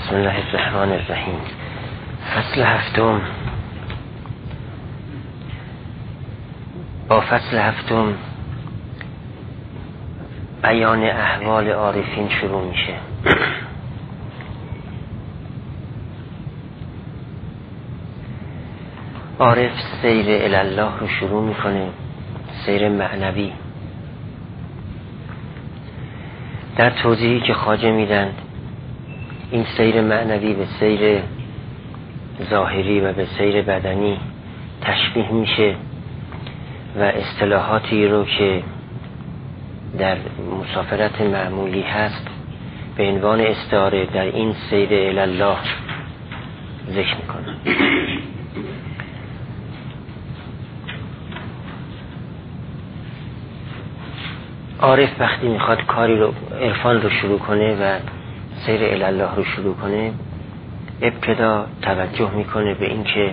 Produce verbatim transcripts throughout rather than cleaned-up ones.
بسم الله الرحمن الرحیم. فصل هفتم. با فصل هفتم بیان احوال عارفین شروع میشه. عارف سیر الله رو شروع میکنه، سیر معنوی. در توضیحی که خواجه میدن این سیر معنوی به سیر ظاهری و به سیر بدنی تشبیه میشه و اصطلاحاتی رو که در مسافرت معمولی هست به عنوان استعاره در این سیر الله ذکر میکنه. عارف وقتی میخواد کاری رو عرفان رو شروع کنه و سیر الله رو شروع کنه، ابتدا توجه میکنه به این که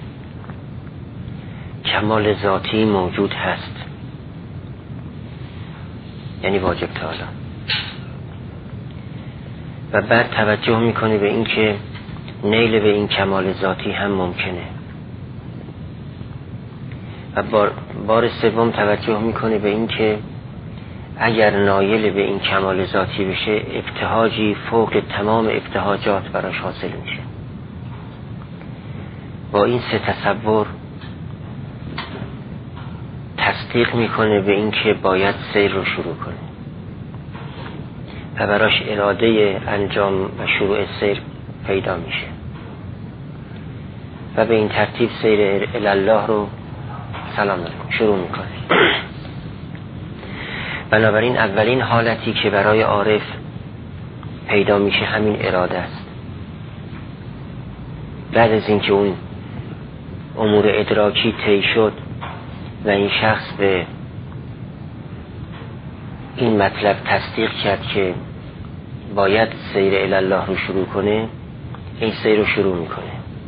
کمال ذاتی موجود هست، یعنی واجب تعالی، و بعد توجه میکنه به این که نیل به این کمال ذاتی هم ممکنه، و بار, بار سوم توجه میکنه به این که اگر نایل به این کمال ذاتی بشه ابتهاجی فوق تمام ابتهاجات براش حاصل میشه. با این سه تصور تصدیق میکنه به این که باید سیر رو شروع کنه و براش اراده انجام و شروع سیر پیدا میشه و به این ترتیب سیر الله رو سلام علیکم شروع میکنه. بنابراین اولین حالتی که برای عارف پیدا میشه همین اراده است. بعد از اینکه اون امور ادراکی طی شد و این شخص به این مطلب تصدیق کرد که باید سیر الله رو شروع کنه، این سیر رو شروع میکنه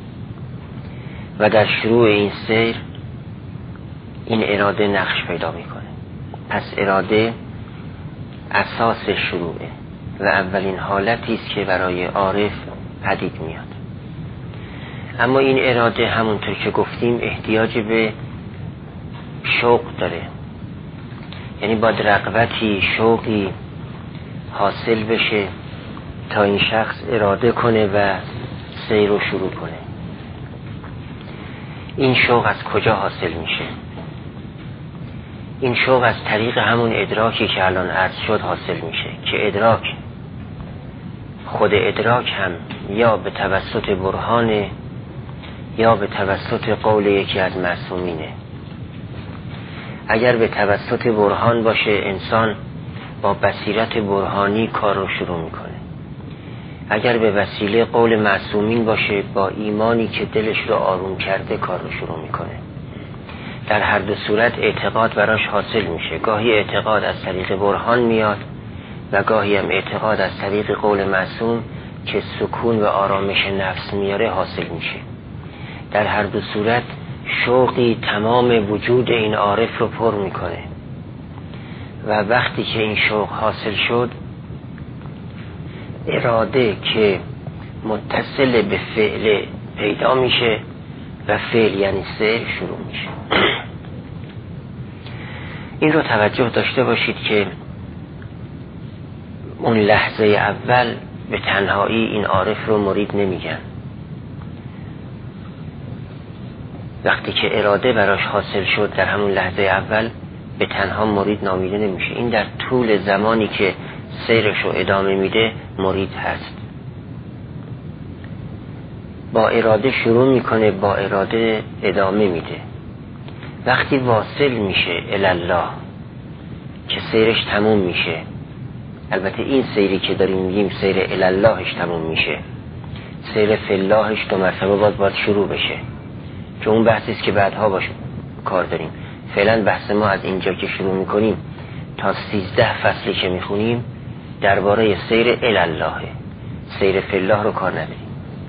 و در شروع این سیر این اراده نقش پیدا میکنه. پس اراده اساس شروعه و اولین حالتی است که برای عارف پدید میاد. اما این اراده همونطور که گفتیم احتیاج به شوق داره، یعنی باید رغبتی شوقی حاصل بشه تا این شخص اراده کنه و سیر رو شروع کنه. این شوق از کجا حاصل میشه؟ این شوق از طریق همون ادراکی که الان عرض شد حاصل میشه که ادراک خود ادراک هم یا به توسط برهانه یا به توسط قول یکی از معصومینه. اگر به توسط برهان باشه انسان با بصیرت برهانی کار رو شروع میکنه. اگر به وسیله قول معصومین باشه با ایمانی که دلش رو آروم کرده کار رو شروع میکنه. در هر دو صورت اعتقاد براش حاصل میشه. گاهی اعتقاد از طریق برهان میاد و گاهی هم اعتقاد از طریق قول معصوم که سکون و آرامش نفس میاره حاصل میشه. در هر دو صورت شوقی تمام وجود این عارف رو پر میکنه و وقتی که این شوق حاصل شد اراده که متصل به فعل پیدا میشه و فعل یعنی سیر شروع میشه. این رو توجه داشته باشید که اون لحظه اول به تنهایی این عارف رو مرید نمیگن. وقتی که اراده براش حاصل شد در همون لحظه اول به تنها مرید نامیده نمیشه. این در طول زمانی که سیرش رو ادامه میده مرید هست. با اراده شروع میکنه، با اراده ادامه میده. وقتی واصل میشه الله که سیرش تموم میشه، البته این سیری که داریم میگیم سیر اللهش تموم میشه، سیر فلهش دو مرتبه باید, باید شروع بشه که اون بحثی است که بعدها باش کار داریم. فعلا بحث ما از اینجا که شروع میکنیم تا سیزده فصلی که میخونیم درباره سیر الله، سیر فله رو کار نداریم.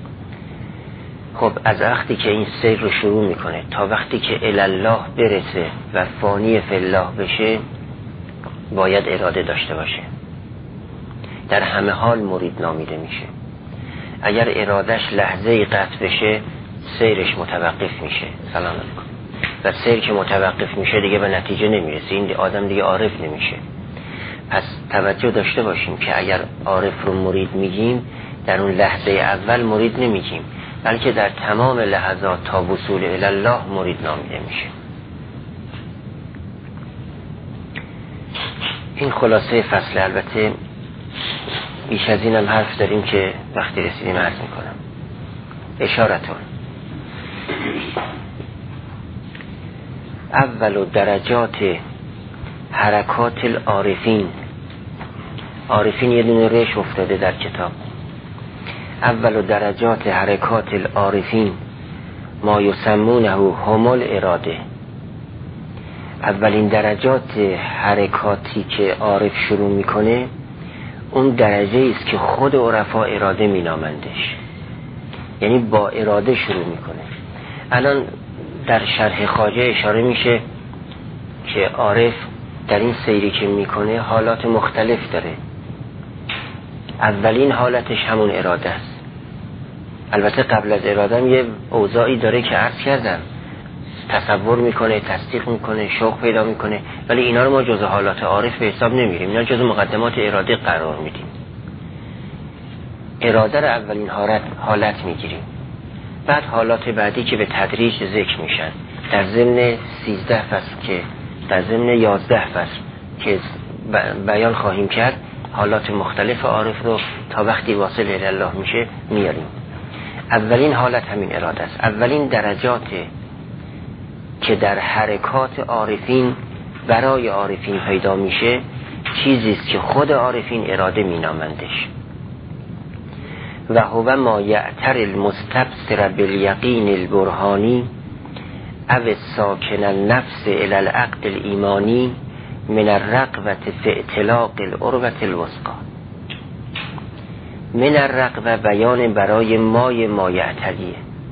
خب از وقتی که این سیر رو شروع میکنه تا وقتی که الله برسه و فانی فله بشه باید اراده داشته باشه. در همه حال مرید نامیده میشه. اگر ارادش لحظه قطع بشه سیرش متوقف میشه. سلام علیکم. و سیر که متوقف میشه دیگه به نتیجه نمیرسه، این آدم دیگه عارف نمیشه. پس توجه داشته باشیم که اگر عارف رو مرید میگیم در اون لحظه اول مرید نمیگیم، بلکه در تمام لحظات تا وصول الله مرید نامیده میشه. این خلاصه فصل. البته بیش از اینم حرف داریم که وقتی رسیدیم عرض میکنم. اشارتون اول درجات حرکات العارفین. عارفین یه دونه ریش افتاده در کتاب. اول درجات حرکات العارفین ما یسمونه همول اراده. اولین درجات حرکاتی که عارف شروع میکنه اون درجه است که خود عرفا اراده مینامندش، یعنی با اراده شروع میکنه. الان در شرح خواجه اشاره میشه که عارف در این سیری که میکنه حالات مختلف داره. اولین حالتش همون اراده است. البته قبل از اراده هم یه اوضاعی داره که عرض کردم، تصور میکنه، تصدیق میکنه، شوق پیدا میکنه، ولی اینا رو ما جز حالات عارف به حساب نمیریم، اینا جز مقدمات اراده قرار میدیم. اراده رو اولین حالت, حالت میگیریم، بعد حالات بعدی که به تدریج ذکر میشن در ضمن سیزده فصل که در ضمن یازده فصل که بیان خواهیم کرد حالات مختلف عارف رو تا وقتی واصل الی الله میشه میاریم. اولین حالت همین اراده است. اولین درجات که در حرکات عارفین برای عارفین پیدا میشه چیزی است که خود عارفین اراده مینامندش. و هو ما یعتر المستبصر بالیقین البرهانی او ساکن النفس الی العقد الایمانی من الرغبة فی اطلاق العروة الوثقی. من الرغبة بیان برای مای ما یعتریه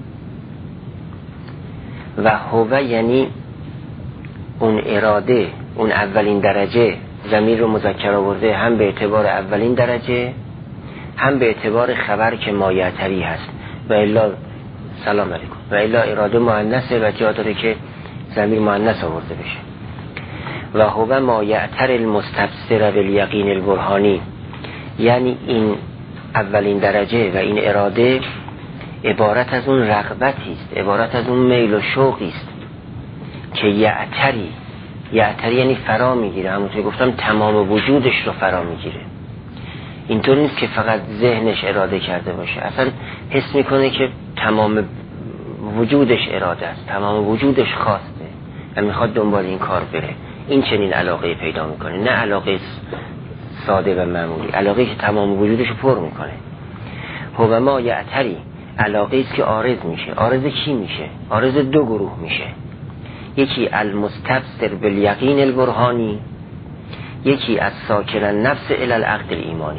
و هو یعنی اون اراده، اون اولین درجه. ضمیر رو مذکر آورده هم به اعتبار اولین درجه هم به اعتبار خبر که ما یعتری هست. و الا سلام علیکم. و الا اراده مؤنثه و جا داره که ضمیر مؤنث آورده بشه. و هو ما یعتر المستبصر بالیقین البرهانی، یعنی این اولین درجه و این اراده عبارت از اون رغبتی است، عبارت از اون میل و شوقی است که یعتری یعتری یعنی فرا میگیره. همونطور گفتم تمام وجودش رو فرا میگیره. اینطور نیست که فقط ذهنش اراده کرده باشه، اصلا حس میکنه که تمام وجودش اراده است، تمام وجودش خواسته و میخواد دنبال این کار بره. این چنین علاقه پیدا میکنه، نه علاقه ساده و معمولی، علاقه که تمام وجودش رو پر میکنه. هو ما یعتری علاقه است که عارض میشه. عارض کی میشه؟ عارض دو گروه میشه. یکی المستبصر بالیقین البرهانی، یکی از ساکن النفس الی العقد الایمانی.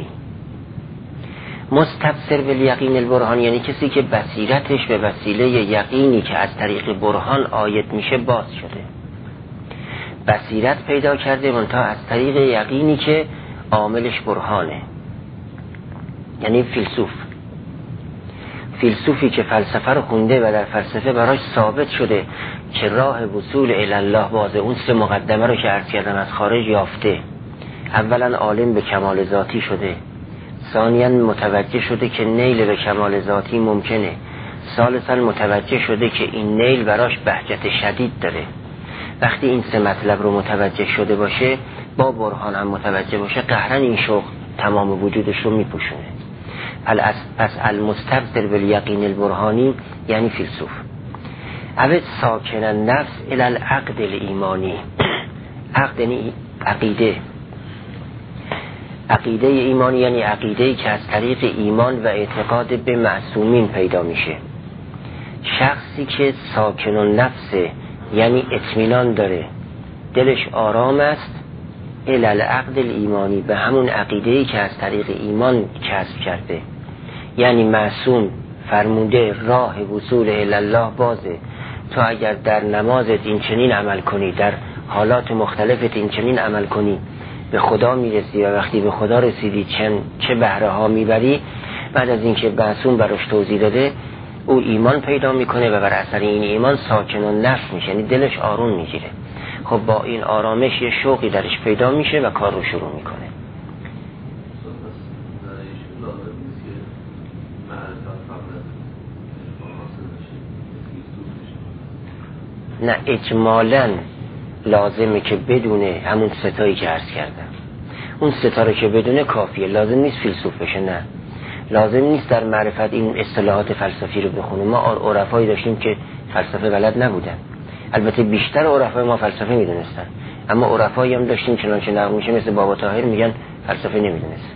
مستبصر بالیقین البرهانی یعنی کسی که بصیرتش به وسیله یقینی که از طریق برهان آید میشه باز شده، بصیرت پیدا کرده منتها از طریق یقینی که عاملش برهانه. یعنی فیلسوف فیلسوفی که فلسفه رو خونده و در فلسفه براش ثابت شده که راه وصول الی الله بازه. اون سه مقدمه رو که عرض کردم از خارج یافته. اولا عالم به کمال ذاتی شده، ثانیا متوجه شده که نیل به کمال ذاتی ممکنه، ثالثا متوجه شده که این نیل براش بهجت شدید داره. وقتی این سه مطلب رو متوجه شده باشه، با برهان هم متوجه باشه، قهرن این شوق تمام وجودش رو میپوشونه. پس المستبصر بالیقین البرهانی یعنی فیلسوف. او ساکن النفس الی العقد الایمانی. عقد یعنی عقیده. عقیده ایمانی یعنی عقیده‌ای که از طریق ایمان و اعتقاد به معصومین پیدا میشه. شخصی که ساکن النفس یعنی اطمینان داره، دلش آرام است، الی العقد الایمانی به همون عقیده‌ای که از طریق ایمان کسب کرده. یعنی معصوم فرموده راه وصول الی الله بازه. تو اگر در نمازت این چنین عمل کنی، در حالات مختلفت این چنین عمل کنی، به خدا میرسی و وقتی به خدا رسیدی چن چه بهره ها میبری. بعد از اینکه معصوم براش توضیح داده او ایمان پیدا میکنه و بر اثر این ایمان ساکن و نفس میشه، یعنی دلش آروم میگیره. خب با این آرامش یه شوقی درش پیدا میشه و کار رو شروع میکنه. نه اجمالاً لازمه که بدونه همون ستایی که عرض کردم، اون ستاره که بدونه کافیه، لازم نیست فیلسوف بشه، نه لازم نیست در معرفت این اصطلاحات فلسفی رو بخونه. ما عرفایی داشتیم که فلسفه بلد نبودن، البته بیشتر عرفای ما فلسفه میدونستن، اما عرفایی هم داشتیم چنانچه نقل میشه مثل بابا طاهر میگن فلسفه نمیدونست.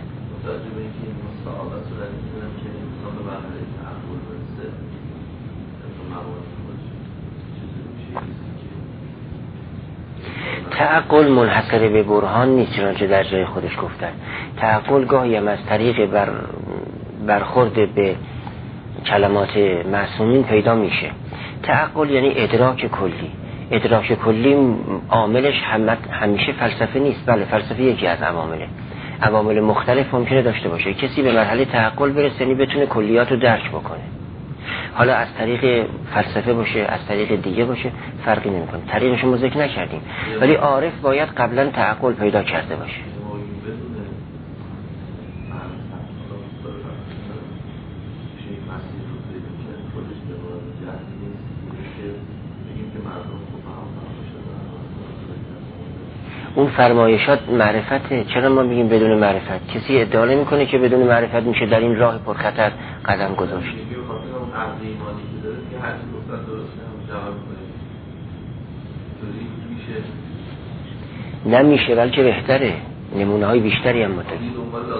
تعقل منحصر به برهان نیست، چنانچه در جای خودش گفتن. تعقل گاهی هم از طریق بر برخورد به کلمات معصومین پیدا میشه. تعقل یعنی ادراک کلی. ادراک کلی عاملش همیشه فلسفه نیست، بله فلسفه یکی از عوامله، عوامل مختلف ممکنه داشته باشه. کسی به مرحله تعقل برسه یعنی بتونه کلیات رو درک بکنه، حالا از طریق فلسفه باشه از طریق دیگه باشه فرقی نمیکنه، طریقش ما ذکر نکردیم، ولی عارف باید قبلا تعقل پیدا کرده باشه. اون فرمایشات معرفته، چرا ما میگیم بدون معرفت؟ کسی ادعا نمیکنه که بدون معرفت میشه در این راه پرخطر قدم گذاشت. نمیشه بلکه بهتره، نمونه های بیشتری هم متدید.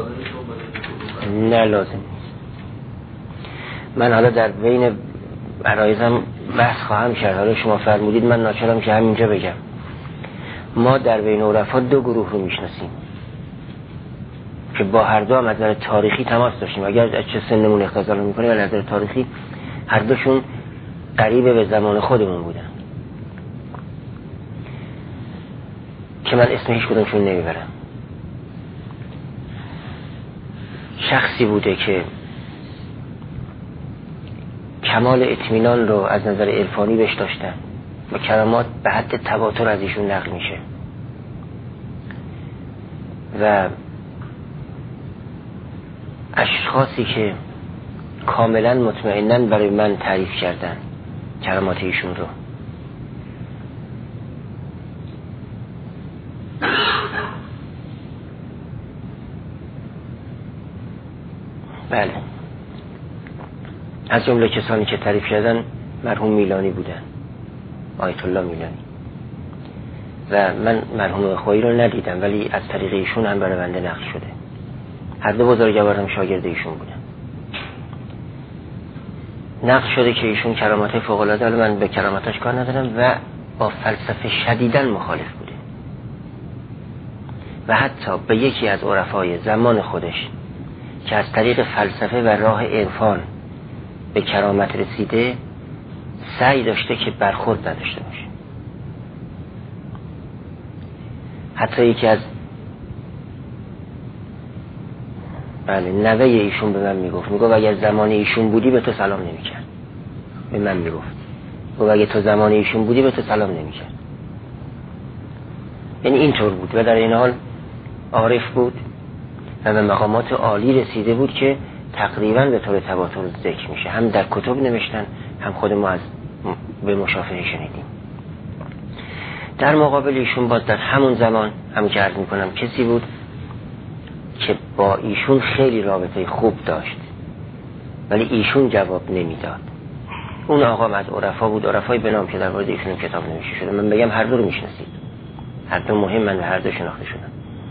نه لازم نیست. من حالا در بین عرایزم بحث خواهم کرد، حالا شما فرمودید من ناچارم که همینجا بگم. ما در بین عرفا دو گروه رو میشناسیم که با هر دو هم از نظر تاریخی تماس داشتیم، اگر از چه سنمون اختزال میکنه ولی از نظر تاریخی هر دوشون قریب به زمان خودمون بودن که من اسم هیچ کدومشون نمیبرم. شخصی بوده که کمال اطمینان رو از نظر عرفانی بهش داشتن و کرامات به حد تواتر از ایشون نقل میشه و اشخاصی که کاملا مطمئنن برای من تعریف کردن کرامات ایشون رو. بله از جمله کسانی که تعریف کردن مرحوم میلانی بودن، آیت الله میلانی، و من مرحوم خویی رو ندیدم ولی از طریق ایشون هم برای بنده نقل شده. هر دو بزرگوار هم شاگرد ایشون بودن. نقل شده که ایشون کرامات فوق العاده، من به کراماتش کار ندارم، و با فلسفه شدیداً مخالف بوده و حتی به یکی از عرفای زمان خودش که از طریق فلسفه و راه عرفان به کرامت رسیده سعی داشته که برخورد نداشته باشه. حتی یکی از بله نوه ایشون به من میگفت میگفت اگر زمان ایشون بودی به تو سلام نمیکرد. به من میگفت گفت اگر تو زمان ایشون بودی به تو سلام نمیکرد. یعنی اینطور بود و در این حال عارف بود و به مقامات عالی رسیده بود که تقریبا به طور تواتر ذکر میشه، هم در کتب نوشتن هم خود ما از به مشافهه شنیدیم. در مقابل ایشون باز در همون زمان هم که عرض میکنم کسی بود که با ایشون خیلی رابطه خوب داشت ولی ایشون جواب نمیداد. اون آقا از عرفا بود، عرفای به نام که در مورد ایشون کتاب نوشته شده. من بگم هر دو رو میشناسید، هر دو مهم، من به هر دو شناخته شدم.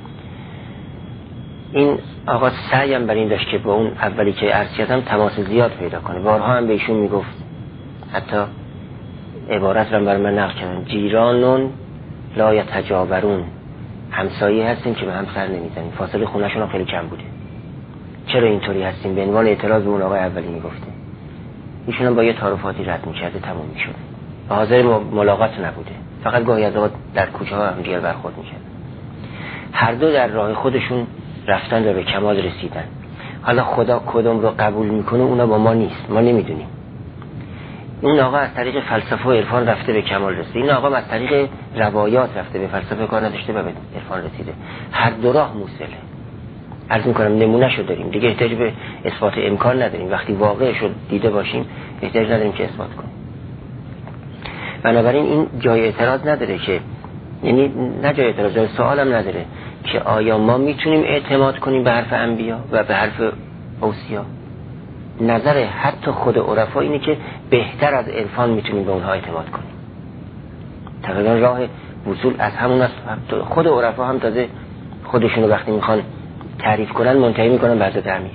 این آقا سعیم بر این داشت که با اون اولی که عرض کردم تماس زیاد پیدا کنه. بارها هم به ایشون میگفت، حتی عبارت رو بر من نقل کردن، جیرانون لا یتجاورون، همسایه هستیم که به هم سر نمیزنیم، فاصله خونه‌شون خیلی کم بوده. چرا اینطوری هستیم؟ به عنوان اعتراض به اون آقای اولی میگفته. ایشون هم با یه تعارفاتی رد میکرده، تموم میشد و حاضر ملاقات نبوده، فقط گاهی از اوقات در کوچه ها هم دیگر برخورد میکرد. هر دو در راه خودشون رفتن و به کمال رسیدن. حالا خدا کدوم رو قبول میکنه اونا با ما نیست، ما نمیدونیم. اون آقا از طریق فلسفه و عرفان رفته به کمال رسیده، این آقا از طریق روایات رفته به فلسفه کار نداشته و به عرفان رسیده. هر دو راه موصله. عرض میکنم نمونهشو داریم دیگه، احتیاج به اثبات امکان نداریم. وقتی واقعشو دیده باشیم احتیاج نداریم که اثبات کنیم. بنابراین این جای اعتراض نداره که، یعنی نه جای اعتراض، جای سوال هم نداره که آیا ما میتونیم اعتماد کنیم به حرف انبیا و به حرف اوصیا. نظر حتی خود عرفا اینه که بهتر از عرفان میتونیم به اونها اعتماد کنیم. تقریبا راه وصول از همون است. خود عرفا هم تازه خودشونو وقتی میخوان تعریف کنن منتهی میکنن به حضرت امیر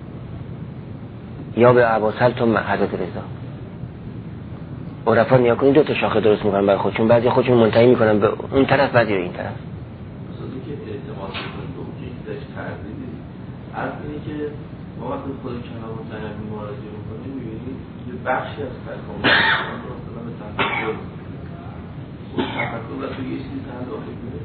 یا به ابوالسلطان حضرت رضا. عرفا نیا کنید دو تا شاخه درست میکنن برای خودشون، بعضی خودشون منتهی میکنن به اون طرف بعضی به این طرف. مثلا که اعتماد کنید به اون که ایدهش تردیدی از اینه که ما وقتی خود کلام و تنبی مراجعه میکنیم میبینیم یه بخشی از تکامل رو مثلا به تفکر تفکر وقتی یه چیزی تن داخل کنه.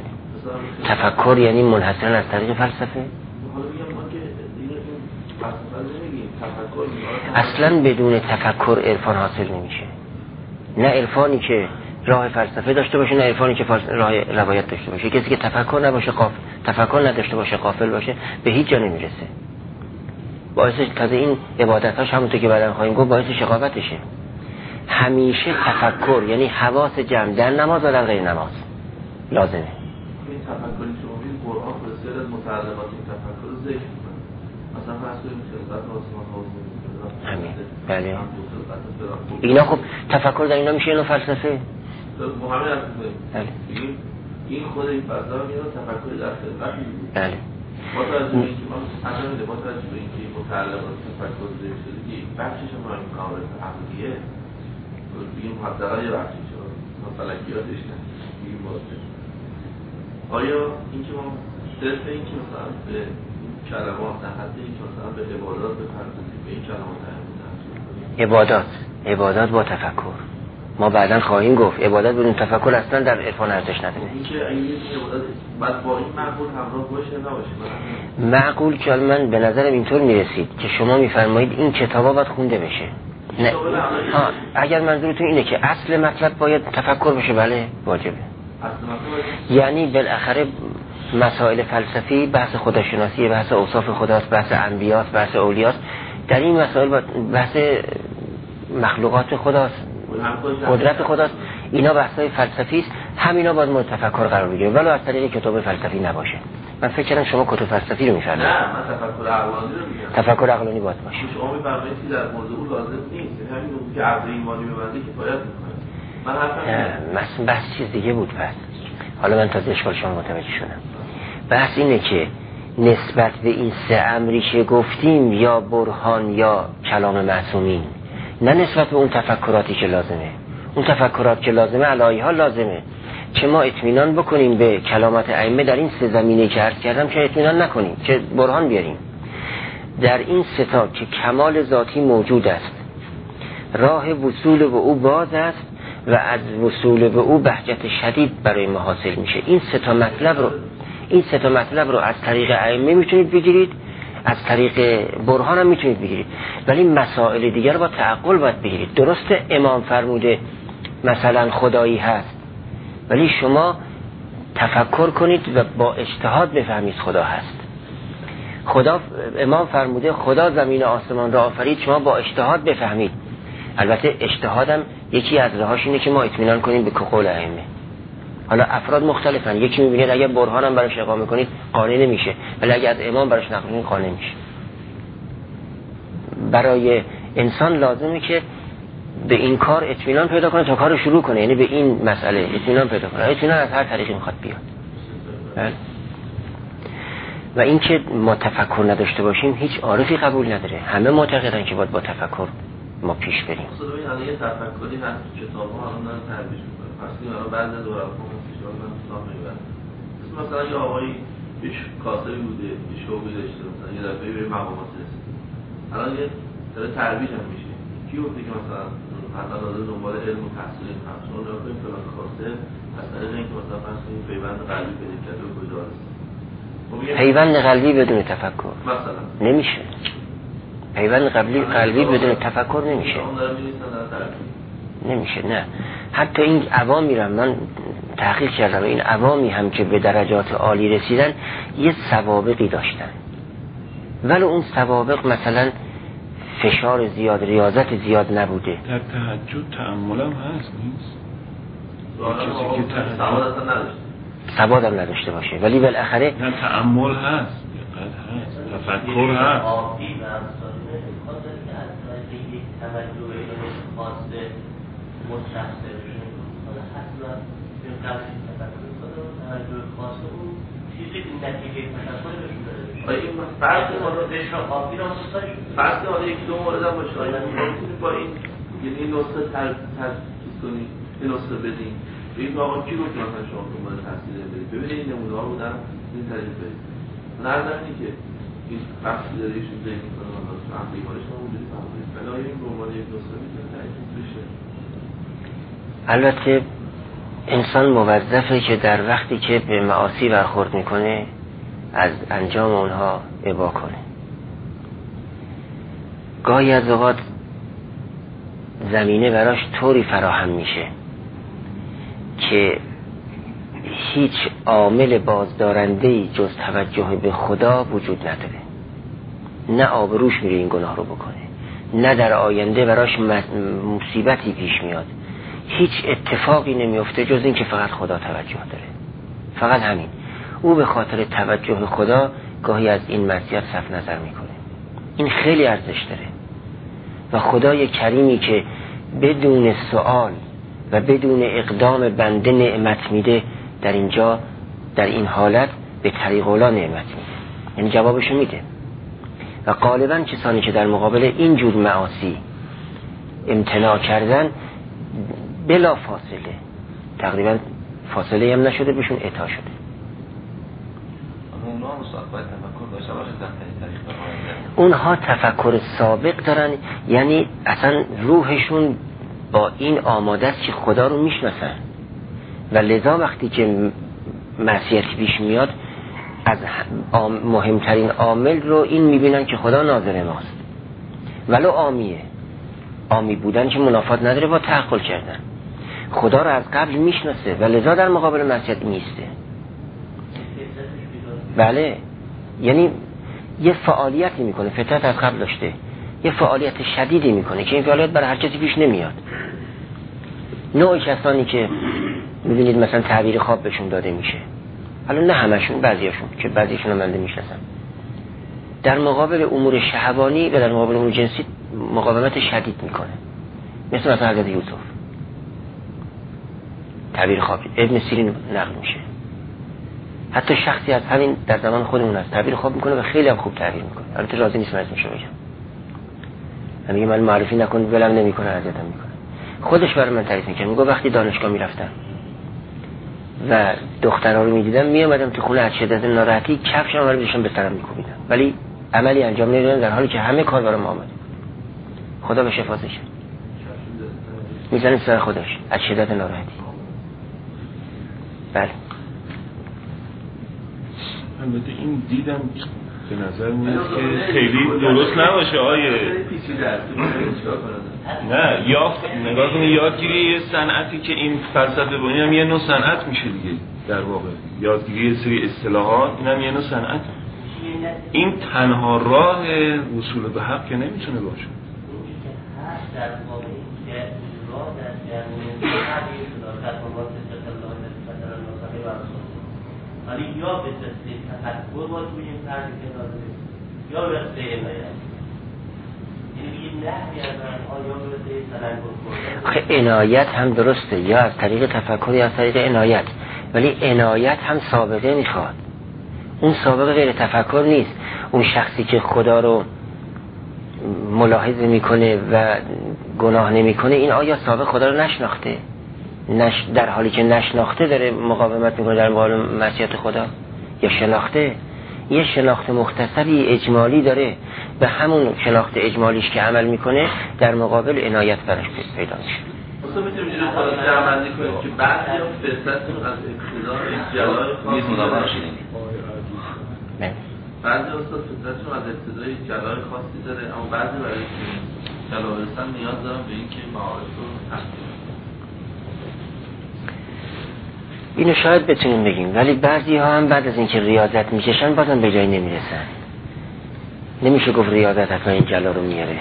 تفکر یعنی منحصرا از طریق فلسفه؟ حالا میگم ما که دیگه این فلسفه نمیگیم، تفکر اصلا بدون تفکر عرفان حاصل نمیشه. نه عرفانی که راه فلسفه داشته باشه، نه عرفانی که راه روایت داشته باشه. کسی که تفکر نباشه، قافل تفکر نداشته باشه، غافل باشه، به هیچ جا نمیرسه. باعث تازه این عبادتاش همونطور که بعداً خواهیم گفت باعث شقاوتشه. همیشه تفکر یعنی حواس جمع در نماز و در غیر نماز لازمه. این تفکری که موجود قرآن بسیار از متعلقات این تفکر رو ذکر می‌کنه. مثلا فرض کنیم خلقت آسمان ها و همین. بله. اینا خب تفکر در اینا میشه اینو فلسفه. محمد عرض می‌کنیم. این خود این فضا میاد تفکر در خلقت می‌کنه. بله. با توجه به اینکه ما اصلا با توجه به اینکه متعلقات تفکر ذکر شده که بخشش ما این قواعد عقلیه بگیم حداقل یه بخشش رو فلکیاتش نمی‌گیم باشه. آیا اینکه ما صرف اینکه مثلا به کلمات در حد اینکه مثلا به عبادات بپردازیم به این کلمات نمی‌کنیم؟ عبادات عبادات با تفکر ما بعداً خواهیم گفت عبادت بدون تفکر اصلا در عرفان ارزش نداره. اینکه این عبادت بعد با این معقول همراه باشه نباشه. معقول که من به نظرم اینطور میرسید که شما میفرمایید این کتابا باید خونده بشه. نه ها اگر منظورتون اینه که اصل مطلب باید تفکر بشه، بله واجبه. یعنی بالاخره مسائل فلسفی بحث خداشناسی، بحث اوصاف خداست، بحث انبیاست، بحث اولیاست. در این مسائل بحث مخلوقات خداست، قدرت خداست. اینا بحثای فلسفی است، همینا باید مورد تفکر قرار بگیره ولو از طریق کتاب فلسفی نباشه. من فکر کردم شما کتاب فلسفی رو میفرمایید. نه من تفکر عقلانی رو میگم. تفکر عقلانی باید باشه. شما میفرمایید که در مورد اون لازم نیست، یعنی همین که عقل ایمانی ببنده کفایت میکنه. من حرفم بحث چیز دیگه بود. پس حالا من تازه اشکال شما متوجه شدم. بحث اینه که نسبت به این سه امری که گفتیم یا برهان یا کلام معصومین، نه نسبت به اون تفکراتی که لازمه. اون تفکرات که لازمه علایها لازمه که ما اطمینان بکنیم به کلامات ائمه در این سه زمینه که عرض کردم، که اطمینان نکنیم، که برهان بیاریم در این سه تا که کمال ذاتی موجود است، راه وصول به او باز است و از وصول به او بهجت شدید برای ما حاصل میشه. این سه تا مطلب رو این سه تا مطلب رو از طریق ائمه میتونید بگیرید، از طریق برهان هم میتونید بگیرید، ولی مسائل دیگر با تعقل باید بگیرید. درسته امام فرموده مثلا خدایی هست، ولی شما تفکر کنید و با اجتهاد بفهمید خدا هست. خدا امام فرموده خدا زمین و آسمان را آفرید، شما با اجتهاد بفهمید. البته اجتهادم یکی از راهاش اینه که ما اطمینان کنیم به قول ائمه. حالا افراد مختلفن، یکی میبینید اگر برهانم براش اقامه کنید قانع نمیشه، ولی اگر از امام براش نقل کنید قانع میشه. برای انسان لازمه که به این کار اطمینان پیدا کنه تا کار رو شروع کنه، یعنی به این مسئله اطمینان پیدا کنه. اطمینان از هر طریقی میخواد بیاد. بله. و این که ما تفکر نداشته باشیم هیچ عارفی قبول نداره. همه معتقدن که باید با تفکر ما پیش بریم. اصلا این الان یه تفکری هست کتاب‌ها الان دارن ترویج می‌کنن. مثلا الان بعضی دوره‌ها فیزیکال من حساب می‌برن. مثلا یه آقایی پیش کاسبی بوده، یه شغلی داشته، مثلا یه دفعه به مقامات رسید. الان یه داره ترویج هم میشه. کی گفته که مثلا حتی لازم دنبال علم و تحصیل هم چون رو کنیم فلان کاسب از طریق اینکه مثلا فرض کنیم پیوند قلبی پیدا کرده و کجا هست. پیوند قلبی بدون تفکر مثلا نمیشه. پیوند قلبی قلبی بدون تفکر نمیشه. نمیشه. نه حتی این عوامی را من تحقیق کردم، این عوامی هم که به درجات عالی رسیدن یه سوابقی داشتن، ولی اون سوابق مثلا فشار زیاد، ریاضت زیاد نبوده. در تهجد تأمل هم هست نیست؟ کسی که سواد نداشته سواد هم نداشته باشه ولی بالاخره نه تأمل هست، دقت هست، تفکر هست. عادی و امثاله خاطر که از طریق یک توجه خاص مطلق سرشون حالا حتما این قبل تفکر خود رو توجه خاص اون چیزی که نتیجه تفکر بشون داره بشه. آیا این فرق حالا بهش را عادی را مستاش فرق حالا یکی دو مورد هم باشه. آیا میتونی با این یعنی این نسخه ترکیز کنی، این نسخه بدین به این واقعا کی رو که مثلا شما که مورد تحصیل برید ببینید این نمونه ها بودن این طریق برید نرد نمی که این بخشی داره ایشون ذهن میکنه من باید فهمی بارش ما بودید فهمید ولی آیا این به عنوان یک نسخه میتونه تحصیل بشه؟ البته انسان موظفه که در وقتی که به معاصی برخورد میکنه از انجام اونها ابا کنه. گاهی از اوقات زمینه براش طوری فراهم میشه که هیچ عامل بازدارنده‌ای جز توجه به خدا وجود نداره. نه آبروش میره این گناه رو بکنه، نه در آینده براش مصیبتی پیش میاد، هیچ اتفاقی نمیفته جز این که فقط خدا توجه داره. فقط همین. او به خاطر توجه خدا گاهی از این معصیت صرف نظر میکنه. این خیلی ارزش داره و خدای کریمی که بدون سؤال و بدون اقدام بنده نعمت میده در اینجا در این حالت به طریق اولا نعمت میده، یعنی جوابشو میده. و غالبا کسانی که در مقابل این جور معاصی امتناع کردن بلا فاصله تقریبا فاصله هم نشده بهشون عطا شده. اونها مصاحبت تفکر داشته باشه در تاریخ بقایت اونها تفکر سابق دارن، یعنی اصلا روحشون با این آماده است که خدا رو میشناسن و لذا وقتی که معصیتی پیش میاد از مهمترین عامل رو این میبینن که خدا ناظر ماست، ولو عامیه. عامی بودن که منافات نداره با تعقل کردن. خدا رو از قبل میشناسه و لذا در مقابل معصیت میسته. بله، یعنی یه فعالیتی میکنه، فطرت از قبل داشته، یه فعالیت شدیدی میکنه که این فعالیت برای هر کسی پیش نمیاد. نوع کسانی که میبینید مثلا تعبیر خواب بهشون داده میشه، حالا نه همشون، بعضیاشون که بعضیشون هم بنده میشناسن، در مقابل امور شهوانی و در مقابل امور جنسی مقاومت شدید میکنه، مثل مثلا حضرت یوسف. تعبیر خواب ابن سیرین نقل میشه، حتی شخصی از همین در زمان خودمون هست تعبیر خواب میکنه و خیلی هم خوب تعبیر میکنه. البته راضی نیست من اسمشو بگم، من میگم من معرفی نکن ولم نمیکنه، اذیتم میکنه. خودش برای من تعریف میکنه، میگه وقتی دانشگاه میرفتم و دخترها رو میدیدم میامدم تو خونه از شدت ناراحتی کفشم رو بهشون به سرم میکوبیدم، ولی عملی انجام نمیدادم در حالی که همه کار برام آمده. خدا به شفاعتش میزنه سر خودش از شدت ناراحتی. بله البته این دیدم به نظر میاد که خیلی درست نباشه آیه. نه یافت نگاه کنید، یادگیری یه صنعتی که این فلسفه بونی هم یه نوع صنعت میشه دیگه. در واقع یادگیری یه سری اصطلاحات این هم یه نوع صنعت. این تنها راه وصول به حق که نمیتونه باشه. در واقع که راه در جمعیت حقیقی شده در مقابل استقلال مثلا نصفه و ولی یا به دسته تفکر با توی این فرد که داره یا به دسته عنایت، یعنی این نحوی از آیا به دسته تلنگر آخه عنایت هم درسته، یا از طریق تفکر یا از طریق عنایت، ولی عنایت هم سابقه میخواد. اون سابقه غیر تفکر نیست. اون شخصی که خدا رو ملاحظه میکنه و گناه نمیکنه این آیا سابق خدا رو نشناخته؟ نش در حالی که نشناخته داره مقاومت میکنه در مقابل معصیت خدا، یا شناخته؟ یه شناخت مختصری اجمالی داره، به همون شناخت اجمالیش که عمل میکنه در مقابل عنایت براش پیدا میشه. اصلا میتونیم اینجوری خلاصه عمل کنیم که بعضی ها فرصت از اقتدار جلال خاصی دارن. بعضی استاد فطرتشون از ابتدای جلال خاصی داره، اما بعضی برای جلال رسیدن نیاز دارن به اینکه معارف رو تحصیل. اینو شاید بتونیم بگیم، ولی بعضی ها هم بعد از اینکه ریاضت میکشن بازم به جایی نمیرسن. نمیشه گفت ریاضت حتما این جلا رو میاره.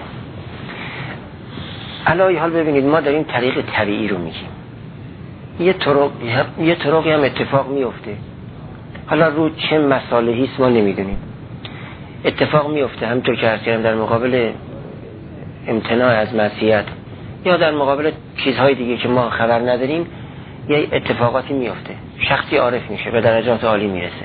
الان حال ببینید ما داریم طریق طبیعی رو میگیم، یه طرق یه طرقی هم اتفاق میفته، حالا رو چه مصالحی است ما نمیدونیم، اتفاق میفته همونطور که عرض کردم در مقابل امتناع از معصیت یا در مقابل چیزهای دیگه که ما خبر نداریم یه اتفاقاتی میفته، شخصی عارف میشه، به درجات عالی میرسه.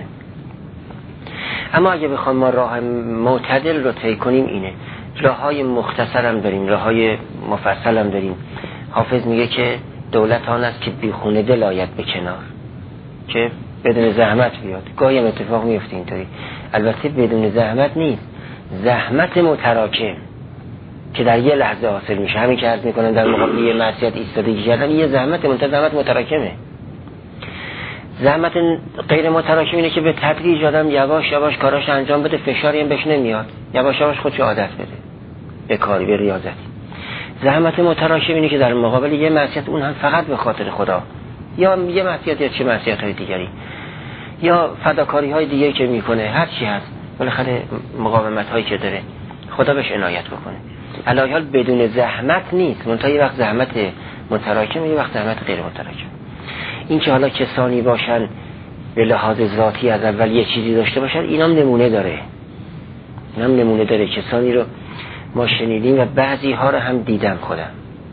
اما اگه بخوام ما راه معتدل رو طی کنیم اینه، راههای مختصر هم داریم، راههای مفصل هم داریم. حافظ میگه که دولت آن است که بی خون دل آید به کنار، که بدون زحمت بیاد. گاهی هم اتفاق میفته اینطوری، البته بدون زحمت نیست، زحمت متراکم که در یه لحظه حاصل میشه. همین که عرض میکنن در مقابل یه معصیت ایستادگی کردن یه زحمت زحمت متراکمه. زحمت غیر متراکم اینه که به تدریج آدم یواش یواش کاراش انجام بده، فشاری هم بهش نمیاد، یواش یواش خودش عادت بده به کاری، به ریاضتی. زحمت متراکم اینه که در مقابل یه معصیت، اون هم فقط به خاطر خدا، یا یه معصیت یا چه معصیت های دیگری، یا فداکاری های دیگه که میکنه، هر چی هست بالاخره مقاومت هایی که داره خدا بهش عنایت بکنه. علاوه حال بدون زحمت نیست، منتها یه وقت زحمت متراکم، یه وقت زحمت غیر متراکم. این که حالا کسانی باشن به لحاظ ذاتی از اول یه چیزی داشته باشن، اینام نمونه داره، اینام نمونه داره. کسانی رو ما شنیدیم و بعضی ها رو هم دیدم خودم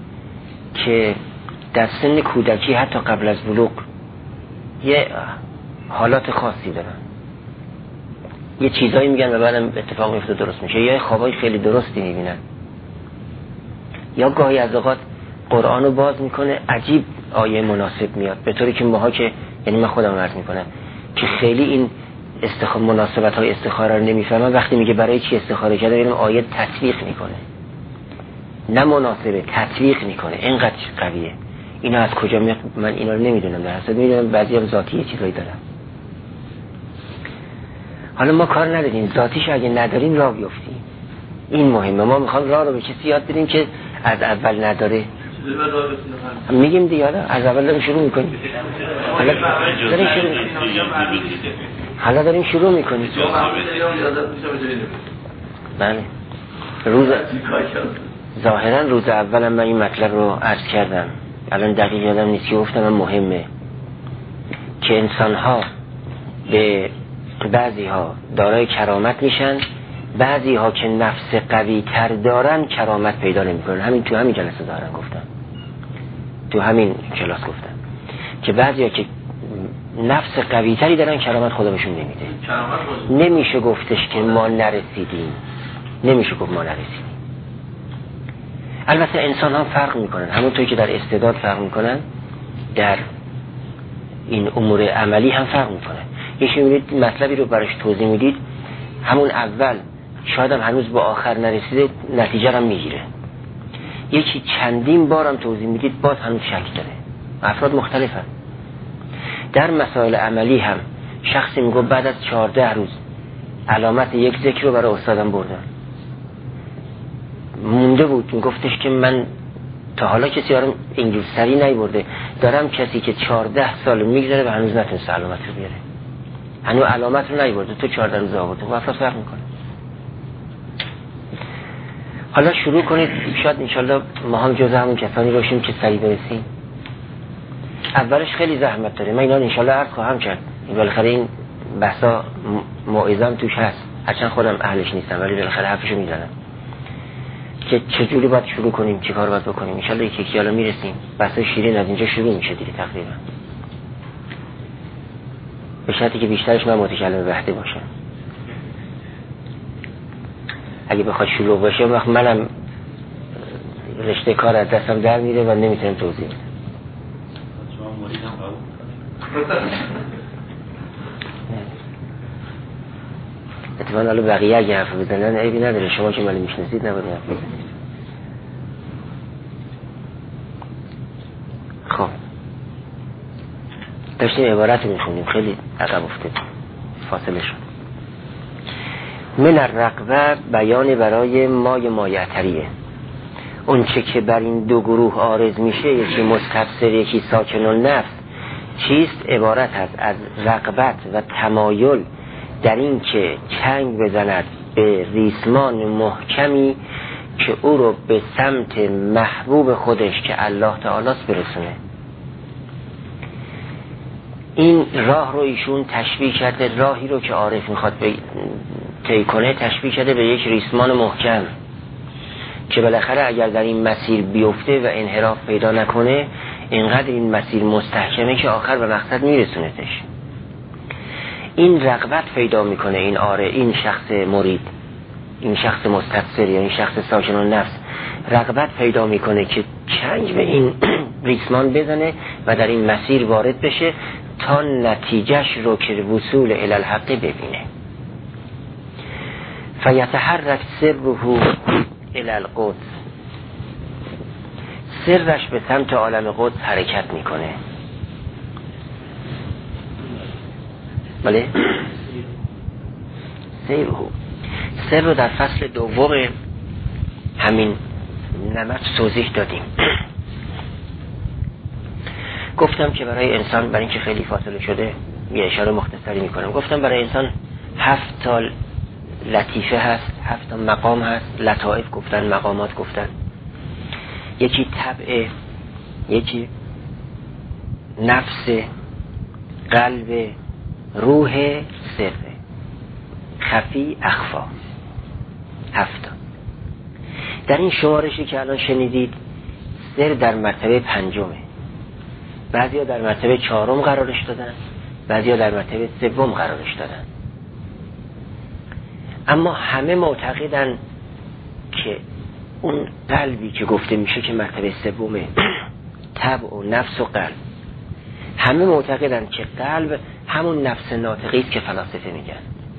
که در سن کودکی حتی قبل از بلوغ یه حالات خاصی دارن، یه چیزایی میگن و بعدم اتفاق میفته درست میشه، یا خوابای خیلی درستی میبینن، یا گاهی از اوقات قرآن رو باز میکنه عجیب آیه مناسب میاد، به طوری که ماها که یعنی من خودم عرض میکنم که خیلی این استخ... مناسبت های استخاره رو نمیفهمم، وقتی میگه برای چی استخاره کرده ببینم آیه تطبیق میکنه، نه مناسبه، تطبیق میکنه، اینقدر قویه. اینا از کجا میاد من اینا رو نمیدونم، در اصل میدونم بعضی هم ذاتی چیزایی دارن. حالا ما کار نداریم، ذاتیش اگه نداریم راه بیفتیم، این مهمه. ما میخوام راه رو به کسی یاد بدیم که از اول نداره. میگیم دیگه حالا از اول داریم شروع میکنیم، حالا داریم شروع حالا داریم شروع میکنیم. بله روز ظاهرا روز اولم من این مطلب رو عرض کردم، الان دقیق یادم نیست که گفتم مهمه که انسان ها به بعضی ها دارای کرامت میشن، بعضی ها که نفس قوی تر دارن کرامت پیدا نمیکنن. همین تو همین جلسه دارن گفتم، تو همین کلاس گفتم که بعضی ها که نفس قوی تری دارن کرامت خدا بهشون نمیده. نمیشه گفتش که ما نرسیدیم، نمیشه گفت ما نرسیدیم. البته انسان هم فرق میکنن، همونطور که در استعداد فرق میکنن در این امور عملی هم فرق میکنن. یکی میبینید مطلبی رو براش توضیح میدید، همون اول شاید هم هنوز با آخر نرسیده، نتیجه هم میگیره. یکی چندین بارم توضیح میدید باز هنوز شک داره. افراد مختلفن. در مسائل عملی هم شخصی میگه بعد از چهارده روز علامت یک ذکر رو برای استادم بردم، مونده بود، میگفتش که من تا حالا کسی هارم انگلیس سری نیورده، دارم کسی که چهارده سال میگذره و هنوز نتونسته علامت رو بیاره، هنوز علامت رو نیورده، تو چهارده روز آورده. و افراد فرق میکنه. حالا شروع کنید، شاید انشالله ما هم جز همون کسانی باشیم که سریع برسیم. اولش خیلی زحمت داره، من اینا انشالله عرض خواهم کرد، بالاخره این بحثا موعظه‌ام توش هست، هرچند خودم اهلش نیستم ولی بالاخره حرفشو میزنم که چجوری باید شروع کنیم، چی کار باید بکنیم. انشالله یک یکی حالا میرسیم. بحث شیرین از اینجا شروع میشه دیگه تقریبا، به شرطی که بیشترش من متکلم وحده باشم. اگه بخواد شلوغ باشه وقت منم رشته کار از دستم در میره و نمیتونم توضیح بدم. شما مریدم قبول اتفاقا حالا بقیه اگه حرف بزنن عیبی نداره، شما که منو میشناسید نباید حرف بزنید. خب داشتیم عبارت میخونیم، خیلی عقب افتاد، فاصله شد. من الرغبه بیان برای مای مایعتریه. اون چه که بر این دو گروه عارض میشه، یکی مستبصر یکی ساکن النفس، چیست؟ عبارت هست از رغبت و تمایل در این که چنگ بزند به ریسمان محکمی که او رو به سمت محبوب خودش که الله تعالی است برسونه. این راه رو ایشون تشبیه کرده، راهی رو که عارف میخواد طی کنه تشبیه کرده به یک ریسمان محکم که بالاخره اگر در این مسیر بیفته و انحراف پیدا نکنه، اینقدر این مسیر مستحکمه که آخر به مقصد میرسونتش. این رغبت پیدا میکنه این آره این شخص مرید، این شخص مستبصر یا این شخص ساکن النفس رغبت پیدا میکنه که چنگ به این ریسمان بزنه و در این مسیر وارد بشه تا نتیجهش رو که وصول الی الحق ببینه. فیتحرک سره الی القدس، سرش به سمت عالم قدس حرکت میکنه. بله؟ سیره سر رو در فصل دوم همین نمط توضیح دادیم. گفتم که برای انسان، برای اینکه خیلی فاصله شده یه اشاره مختصری میکنم، گفتم برای انسان هفت تا لطیفه هست، هفت تا مقام هست. لطائف گفتن، مقامات گفتن. یکی طبع، یکی نفس، قلب، روح، سر، خفی، اخفا. هفت. در این شمارشی که الان شنیدید سر در مرتبه پنجمه، بعضیا در مرتبه چهارم قرارش دادن، بعضیا در مرتبه سوم قرارش دادن. اما همه معتقدن که اون قلبی که گفته میشه که مرتبه سومه، طبع و نفس و قلب، همه معتقدن که قلب همون نفس ناطقی است که فلاسفه میگن،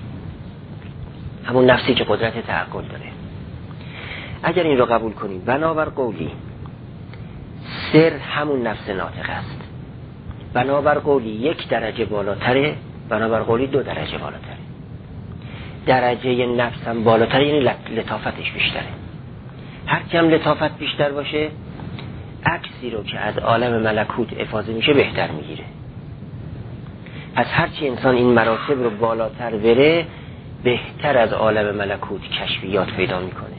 همون نفسی که قدرت تعقل داره. اگر این رو قبول کنیم بنابر قولی سر همون نفس ناطق است، بنابر قولی یک درجه بالاتره، بنابر قولی دو درجه بالاتره. درجه نفس هم بالاتره، یعنی لطافتش بیشتره. هر کم لطافت بیشتر باشه عکسی رو که از عالم ملکوت افاضه میشه بهتر میگیره. پس هرچی انسان این مراتب رو بالاتر بره بهتر از عالم ملکوت کشفیات پیدا میکنه.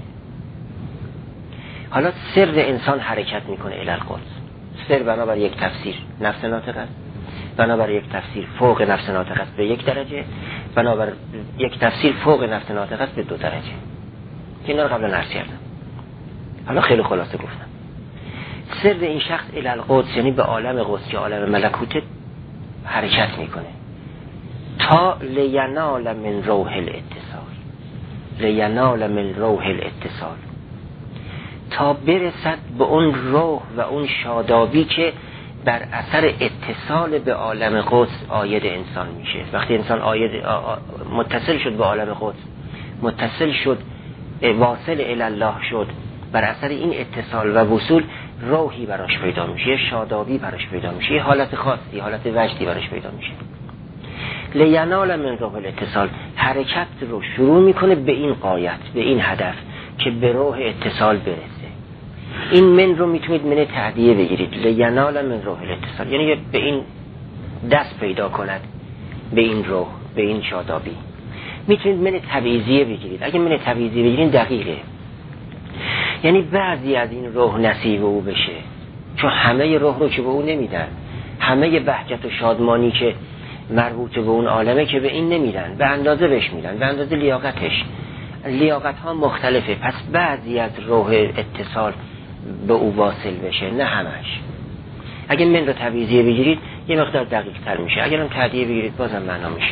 حالا سر انسان حرکت میکنه الی القدس. سر بنابر یک تفسیر نفس ناطق است، بنابر یک تفسیر فوق نفس ناطق است به یک درجه، بنابر یک تفسیر فوق نفس ناطق است به دو درجه. که اینا رو قبلا عرض کردم. حالا خیلی خلاصه گفتم. سر این شخص الی القدس یعنی به عالم قدس که عالم ملکوت حرکت میکنه تا لینال من روح الاتصال، لینال من روح الاتصال، تا برسد به اون روح و اون شادابی که بر اثر اتصال به عالم قدس آید انسان میشه. وقتی انسان آید متصل شد به عالم قدس، متصل شد، واصل الی الله شد، بر اثر این اتصال و وصول روحی براش پیدا میشه، یه شادابی براش پیدا میشه، یه حالت خاصی، حالت وجدی براش پیدا میشه. لینال من روح الاتصال، حرکت رو شروع میکنه به این غایت، به این هدف که به روح اتصال برسه. این من رو میتونید من تعدیه بگیرید، لینال من روح الاتصال یعنی به این دست پیدا کند، به این روح، به این شادابی. میتونید من تبعیضیه بگیرید. اگه من تبعیضیه بگیرید دقیقه، یعنی بعضی از این روح نصیب او بشه، چون همه روح رو که به او نمیدن، همه بهجت و شادمانی که مربوط به اون عالمه که به این نمیدن، به اندازه بهش میدن، به اندازه لیاقتش. لیاقت ها مختلفه، پس بعضی از روح اتصال به او واصل بشه، نه همش. اگه من رو تبعیضیه بگیرید یه مقدار دقیق تر میشه، اگر هم تعدیه بگیرید بازم معنا میشه.